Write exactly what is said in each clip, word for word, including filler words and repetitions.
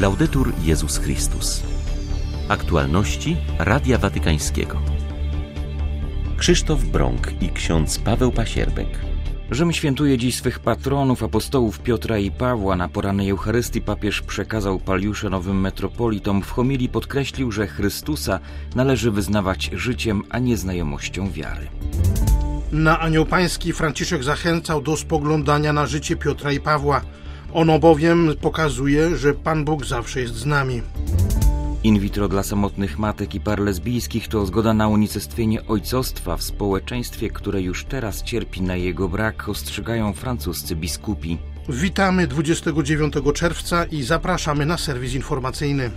Laudetur Jezus Chrystus. Aktualności Radia Watykańskiego. Krzysztof Brąk i ksiądz Paweł Pasierbek. Rzym świętuje dziś swych patronów, apostołów Piotra i Pawła. Na porannej Eucharystii papież przekazał paliusze nowym metropolitom. W homilii podkreślił, że Chrystusa należy wyznawać życiem, a nie znajomością wiary. Na Anioł Pański Franciszek zachęcał do spoglądania na życie Piotra i Pawła. Ono bowiem pokazuje, że Pan Bóg zawsze jest z nami. In vitro dla samotnych matek i par lesbijskich to zgoda na unicestwienie ojcostwa w społeczeństwie, które już teraz cierpi na jego brak, ostrzegają francuscy biskupi. Witamy dwudziestego dziewiątego czerwca i zapraszamy na serwis informacyjny.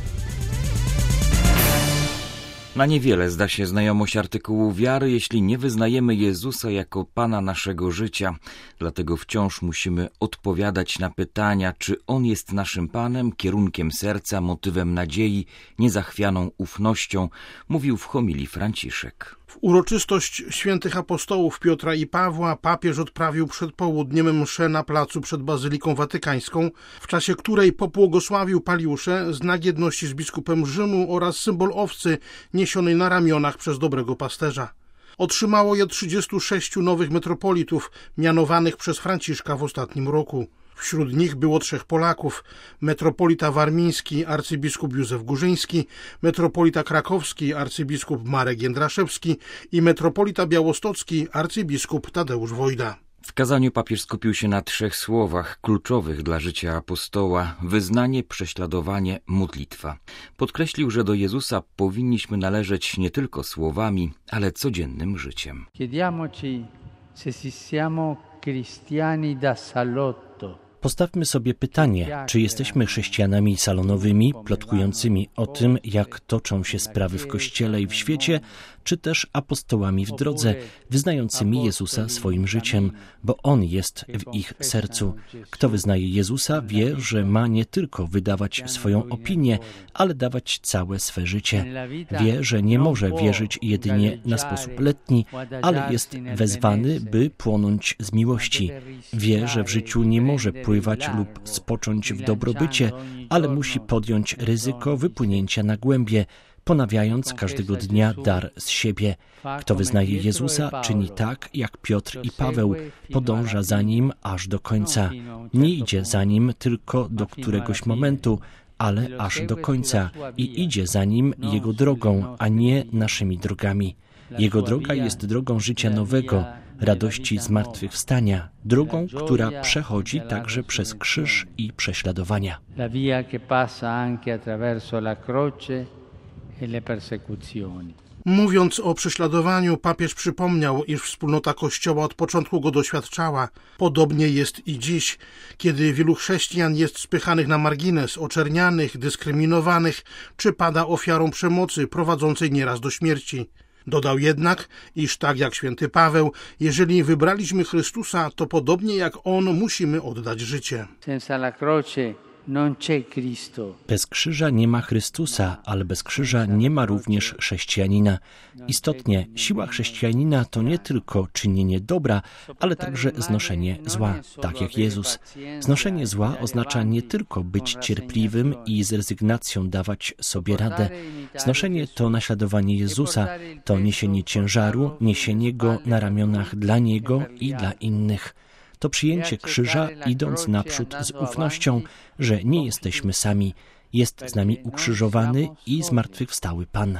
Na niewiele zda się znajomość artykułu wiary, jeśli nie wyznajemy Jezusa jako Pana naszego życia. Dlatego wciąż musimy odpowiadać na pytania, czy On jest naszym Panem, kierunkiem serca, motywem nadziei, niezachwianą ufnością, mówił w homilii Franciszek. W uroczystość świętych apostołów Piotra i Pawła papież odprawił przed południem mszę na placu przed Bazyliką Watykańską, w czasie której pobłogosławił paliusze, znak jedności z biskupem Rzymu oraz symbol owcy niesionej na ramionach przez dobrego pasterza. Otrzymało je trzydziestu sześciu nowych metropolitów, mianowanych przez Franciszka w ostatnim roku. Wśród nich było trzech Polaków: metropolita warmiński, arcybiskup Józef Górzyński, metropolita krakowski, arcybiskup Marek Jędraszewski i metropolita białostocki, arcybiskup Tadeusz Wojda. W kazaniu papież skupił się na trzech słowach kluczowych dla życia apostoła: wyznanie, prześladowanie, modlitwa. Podkreślił, że do Jezusa powinniśmy należeć nie tylko słowami, ale codziennym życiem. Chiediamoci se siamo cristiani da salotto. Postawmy sobie pytanie, czy jesteśmy chrześcijanami salonowymi, plotkującymi o tym, jak toczą się sprawy w Kościele i w świecie, czy też apostołami w drodze, wyznającymi Jezusa swoim życiem, bo On jest w ich sercu. Kto wyznaje Jezusa, wie, że ma nie tylko wydawać swoją opinię, ale dawać całe swe życie. Wie, że nie może wierzyć jedynie na sposób letni, ale jest wezwany, by płonąć z miłości. Wie, że w życiu nie może pływać lub spocząć w dobrobycie, ale musi podjąć ryzyko wypłynięcia na głębie, ponawiając każdego dnia dar z siebie. Kto wyznaje Jezusa, czyni tak, jak Piotr i Paweł, podąża za Nim aż do końca. Nie idzie za Nim tylko do któregoś momentu, ale aż do końca i idzie za Nim Jego drogą, a nie naszymi drogami. Jego droga jest drogą życia nowego, radości zmartwychwstania, drogą, która przechodzi także przez krzyż i prześladowania. La via che passa anche attraverso la croce e le persecuzioni. Mówiąc o prześladowaniu, papież przypomniał, iż wspólnota Kościoła od początku go doświadczała. Podobnie jest i dziś, kiedy wielu chrześcijan jest spychanych na margines, oczernianych, dyskryminowanych, czy pada ofiarą przemocy prowadzącej nieraz do śmierci. Dodał jednak, iż tak jak święty Paweł, jeżeli wybraliśmy Chrystusa, to podobnie jak On musimy oddać życie. Senza la croce non c'è Cristo. Bez krzyża nie ma Chrystusa, ale bez krzyża nie ma również chrześcijanina. Istotnie, siła chrześcijanina to nie tylko czynienie dobra, ale także znoszenie zła, tak jak Jezus. Znoszenie zła oznacza nie tylko być cierpliwym i z rezygnacją dawać sobie radę. Znoszenie to naśladowanie Jezusa, to niesienie ciężaru, niesienie go na ramionach dla Niego i dla innych. To przyjęcie krzyża, idąc naprzód z ufnością, że nie jesteśmy sami. Jest z nami ukrzyżowany i zmartwychwstały Pan.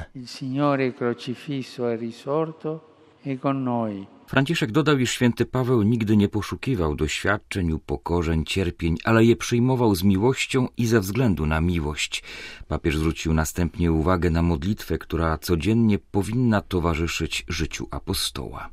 Franciszek dodał, iż święty Paweł nigdy nie poszukiwał doświadczeń, upokorzeń, cierpień, ale je przyjmował z miłością i ze względu na miłość. Papież zwrócił następnie uwagę na modlitwę, która codziennie powinna towarzyszyć życiu apostoła.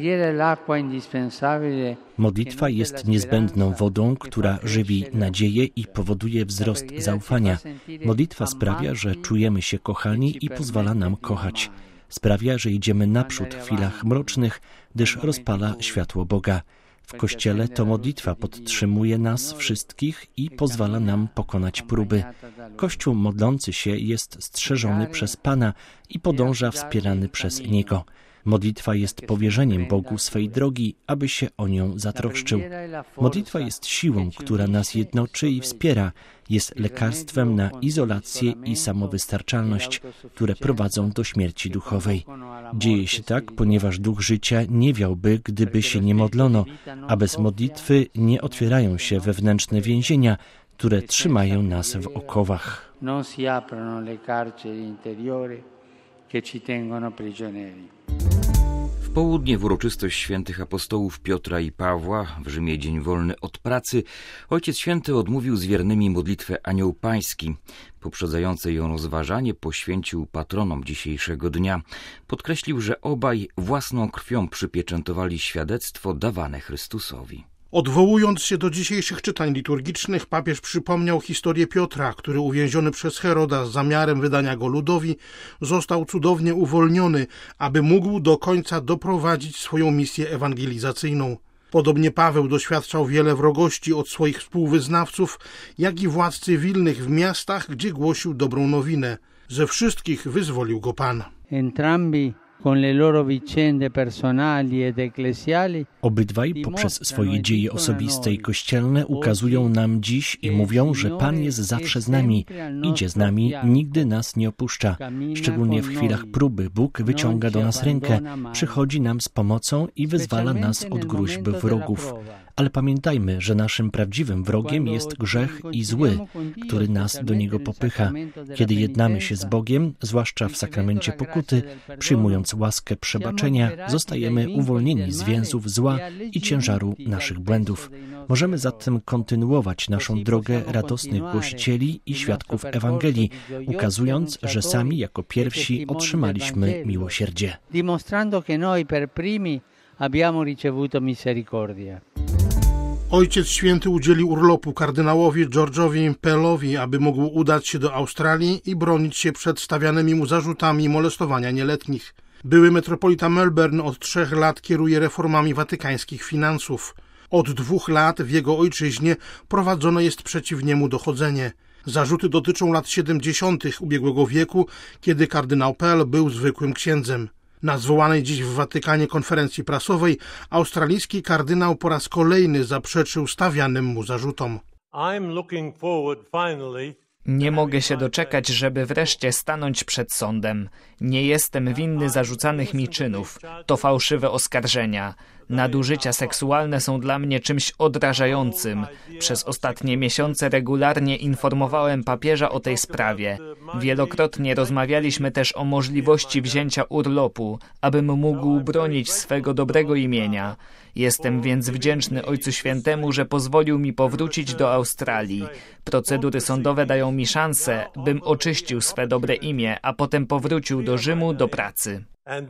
Modlitwa jest niezbędną wodą, która żywi nadzieję i powoduje wzrost zaufania. Modlitwa sprawia, że czujemy się kochani i pozwala nam kochać. Sprawia, że idziemy naprzód w chwilach mrocznych, gdyż rozpala światło Boga. W Kościele to modlitwa podtrzymuje nas wszystkich i pozwala nam pokonać próby. Kościół modlący się jest strzeżony przez Pana i podąża wspierany przez Niego. Modlitwa jest powierzeniem Bogu swej drogi, aby się o nią zatroszczył. Modlitwa jest siłą, która nas jednoczy i wspiera. Jest lekarstwem na izolację i samowystarczalność, które prowadzą do śmierci duchowej. Dzieje się tak, ponieważ duch życia nie wiałby, gdyby się nie modlono, a bez modlitwy nie otwierają się wewnętrzne więzienia, które trzymają nas w okowach. W południe w uroczystość świętych apostołów Piotra i Pawła, w Rzymie dzień wolny od pracy, Ojciec Święty odmówił z wiernymi modlitwę Anioł Pański. Poprzedzające ją rozważanie poświęcił patronom dzisiejszego dnia. Podkreślił, że obaj własną krwią przypieczętowali świadectwo dawane Chrystusowi. Odwołując się do dzisiejszych czytań liturgicznych, papież przypomniał historię Piotra, który uwięziony przez Heroda z zamiarem wydania go ludowi, został cudownie uwolniony, aby mógł do końca doprowadzić swoją misję ewangelizacyjną. Podobnie Paweł doświadczał wiele wrogości od swoich współwyznawców, jak i władz cywilnych w miastach, gdzie głosił dobrą nowinę. Ze wszystkich wyzwolił go Pan. Entrambi con le loro vicende personali ed ecclesiali. Obydwaj poprzez swoje dzieje osobiste i kościelne ukazują nam dziś i mówią, że Pan jest zawsze z nami, idzie z nami, nigdy nas nie opuszcza. Szczególnie w chwilach próby Bóg wyciąga do nas rękę, przychodzi nam z pomocą i wyzwala nas od gróźb wrogów. Ale pamiętajmy, że naszym prawdziwym wrogiem jest grzech i zły, który nas do niego popycha. Kiedy jednamy się z Bogiem, zwłaszcza w sakramencie pokuty, przyjmując łaskę przebaczenia, zostajemy uwolnieni z więzów zła i ciężaru naszych błędów. Możemy zatem kontynuować naszą drogę radosnych głosicieli i świadków Ewangelii, ukazując, że sami jako pierwsi otrzymaliśmy miłosierdzie. Dimostrando che noi per primi abbiamo ricevuto misericordia. Ojciec Święty udzielił urlopu kardynałowi George'owi Pellowi, aby mógł udać się do Australii i bronić się przed stawianymi mu zarzutami molestowania nieletnich. Były metropolita Melbourne od trzech lat kieruje reformami watykańskich finansów. Od dwóch lat w jego ojczyźnie prowadzone jest przeciw niemu dochodzenie. Zarzuty dotyczą lat siedemdziesiątych ubiegłego wieku, kiedy kardynał Pell był zwykłym księdzem. Na zwołanej dziś w Watykanie konferencji prasowej australijski kardynał po raz kolejny zaprzeczył stawianym mu zarzutom. Nie mogę się doczekać, żeby wreszcie stanąć przed sądem. Nie jestem winny zarzucanych mi czynów. To fałszywe oskarżenia. Nadużycia seksualne są dla mnie czymś odrażającym. Przez ostatnie miesiące regularnie informowałem papieża o tej sprawie. Wielokrotnie rozmawialiśmy też o możliwości wzięcia urlopu, abym mógł bronić swego dobrego imienia. Jestem więc wdzięczny Ojcu Świętemu, że pozwolił mi powrócić do Australii. Procedury sądowe dają mi szansę, bym oczyścił swe dobre imię, a potem powrócił do Rzymu do pracy.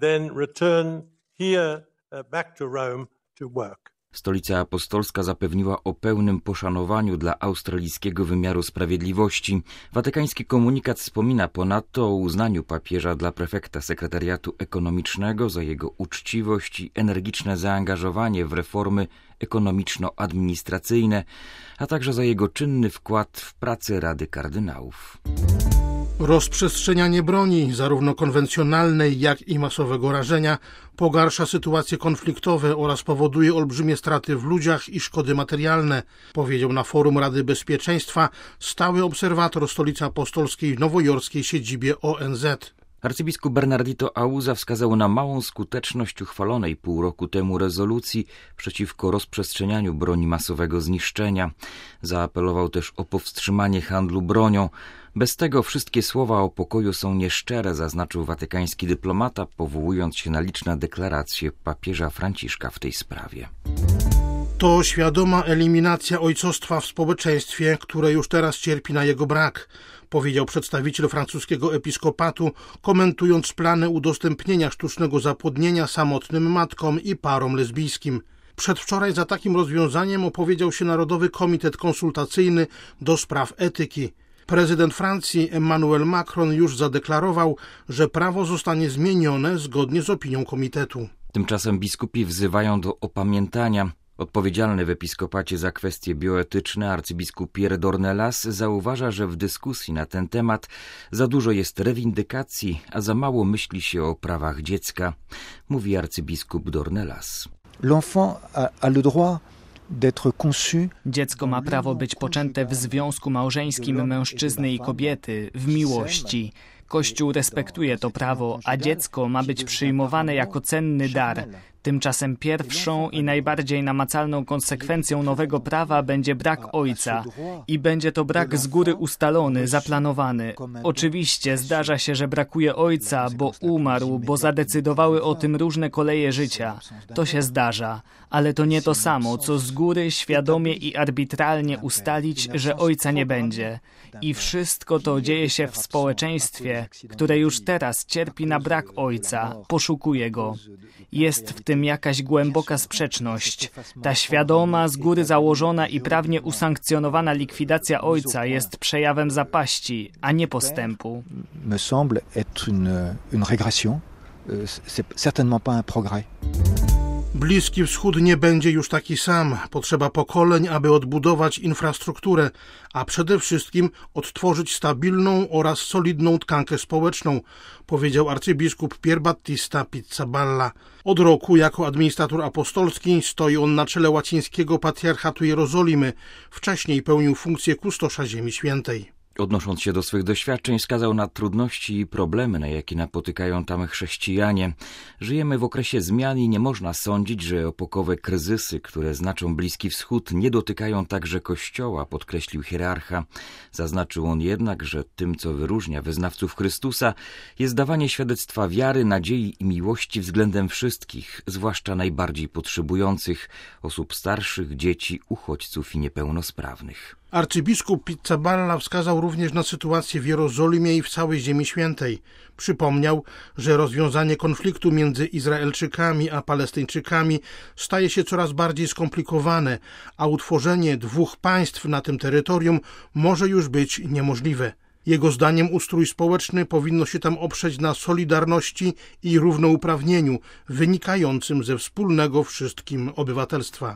Stolica Apostolska zapewniła o pełnym poszanowaniu dla australijskiego wymiaru sprawiedliwości. Watykański komunikat wspomina ponadto o uznaniu papieża dla prefekta sekretariatu ekonomicznego za jego uczciwość i energiczne zaangażowanie w reformy ekonomiczno-administracyjne, a także za jego czynny wkład w pracę Rady Kardynałów. Rozprzestrzenianie broni, zarówno konwencjonalnej, jak i masowego rażenia, pogarsza sytuacje konfliktowe oraz powoduje olbrzymie straty w ludziach i szkody materialne, powiedział na forum Rady Bezpieczeństwa stały obserwator Stolicy Apostolskiej w nowojorskiej siedzibie O N Z. Arcybiskup Bernardito Auza wskazał na małą skuteczność uchwalonej pół roku temu rezolucji przeciwko rozprzestrzenianiu broni masowego zniszczenia. Zaapelował też o powstrzymanie handlu bronią. Bez tego wszystkie słowa o pokoju są nieszczere, zaznaczył watykański dyplomata, powołując się na liczne deklaracje papieża Franciszka w tej sprawie. To świadoma eliminacja ojcostwa w społeczeństwie, które już teraz cierpi na jego brak, powiedział przedstawiciel francuskiego episkopatu, komentując plany udostępnienia sztucznego zapłodnienia samotnym matkom i parom lesbijskim. Przedwczoraj za takim rozwiązaniem opowiedział się Narodowy Komitet Konsultacyjny do spraw etyki. Prezydent Francji Emmanuel Macron już zadeklarował, że prawo zostanie zmienione zgodnie z opinią komitetu. Tymczasem biskupi wzywają do opamiętania. Odpowiedzialny w episkopacie za kwestie bioetyczne arcybiskup Pierre Dornelas zauważa, że w dyskusji na ten temat za dużo jest rewindykacji, a za mało myśli się o prawach dziecka, mówi arcybiskup Dornelas. L'enfant a, a le droit d'être conçu. Dziecko ma prawo być poczęte w związku małżeńskim mężczyzny i kobiety, w miłości. Kościół respektuje to prawo, a dziecko ma być przyjmowane jako cenny dar. Tymczasem pierwszą i najbardziej namacalną konsekwencją nowego prawa będzie brak ojca i będzie to brak z góry ustalony, zaplanowany. Oczywiście zdarza się, że brakuje ojca, bo umarł, bo zadecydowały o tym różne koleje życia. To się zdarza, ale to nie to samo, co z góry świadomie i arbitralnie ustalić, że ojca nie będzie. I wszystko to dzieje się w społeczeństwie, które już teraz cierpi na brak ojca, poszukuje go. Jest w tym jakaś głęboka sprzeczność. Ta świadoma, z góry założona i prawnie usankcjonowana likwidacja ojca jest przejawem zapaści, a nie postępu. Me semble être une, une régression. C'est certainement pas un progrès. Bliski Wschód nie będzie już taki sam. Potrzeba pokoleń, aby odbudować infrastrukturę, a przede wszystkim odtworzyć stabilną oraz solidną tkankę społeczną, powiedział arcybiskup Pier Battista Pizzaballa. Od roku jako administrator apostolski stoi on na czele łacińskiego patriarchatu Jerozolimy. Wcześniej pełnił funkcję kustosza Ziemi Świętej. Odnosząc się do swych doświadczeń, wskazał na trudności i problemy, na jakie napotykają tam chrześcijanie. Żyjemy w okresie zmian i nie można sądzić, że epokowe kryzysy, które znaczą Bliski Wschód, nie dotykają także Kościoła, podkreślił hierarcha. Zaznaczył on jednak, że tym, co wyróżnia wyznawców Chrystusa, jest dawanie świadectwa wiary, nadziei i miłości względem wszystkich, zwłaszcza najbardziej potrzebujących, osób starszych, dzieci, uchodźców i niepełnosprawnych. Arcybiskup Pizzaballa wskazał również na sytuację w Jerozolimie i w całej Ziemi Świętej. Przypomniał, że rozwiązanie konfliktu między Izraelczykami a Palestyńczykami staje się coraz bardziej skomplikowane, a utworzenie dwóch państw na tym terytorium może już być niemożliwe. Jego zdaniem ustrój społeczny powinno się tam oprzeć na solidarności i równouprawnieniu wynikającym ze wspólnego wszystkim obywatelstwa.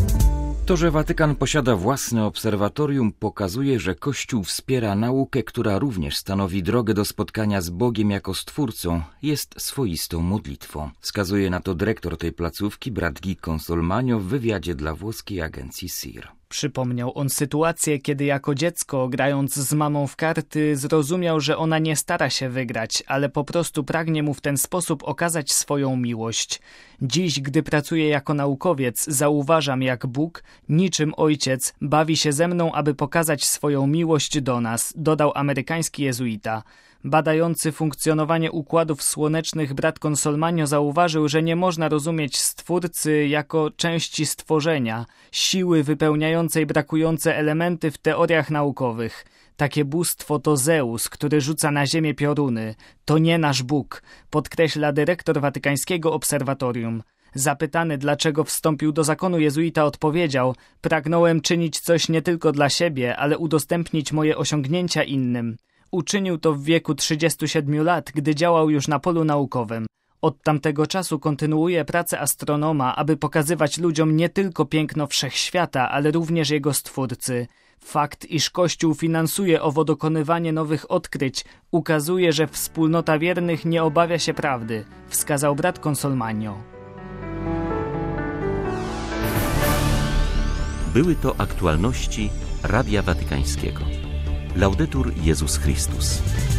To, że Watykan posiada własne obserwatorium, pokazuje, że Kościół wspiera naukę, która również stanowi drogę do spotkania z Bogiem jako Stwórcą, jest swoistą modlitwą. Wskazuje na to dyrektor tej placówki, brat Guy Consolmagno, w wywiadzie dla włoskiej agencji S I R. Przypomniał on sytuację, kiedy jako dziecko, grając z mamą w karty, zrozumiał, że ona nie stara się wygrać, ale po prostu pragnie mu w ten sposób okazać swoją miłość. Dziś, gdy pracuję jako naukowiec, zauważam, jak Bóg, niczym ojciec, bawi się ze mną, aby pokazać swoją miłość do nas, dodał amerykański jezuita. Badający funkcjonowanie układów słonecznych brat Consolmagno zauważył, że nie można rozumieć Stwórcy jako części stworzenia, siły wypełniającej brakujące elementy w teoriach naukowych. Takie bóstwo to Zeus, który rzuca na ziemię pioruny. To nie nasz Bóg, podkreśla dyrektor Watykańskiego Obserwatorium. Zapytany, dlaczego wstąpił do zakonu, jezuita odpowiedział: pragnąłem czynić coś nie tylko dla siebie, ale udostępnić moje osiągnięcia innym. Uczynił to w wieku trzydziestu siedmiu lat, gdy działał już na polu naukowym. Od tamtego czasu kontynuuje pracę astronoma, aby pokazywać ludziom nie tylko piękno wszechświata, ale również jego Stwórcy. Fakt, iż Kościół finansuje owo dokonywanie nowych odkryć, ukazuje, że wspólnota wiernych nie obawia się prawdy, wskazał brat Consolmagno. Były to aktualności Radia Watykańskiego. Laudetur Jezus Chrystus.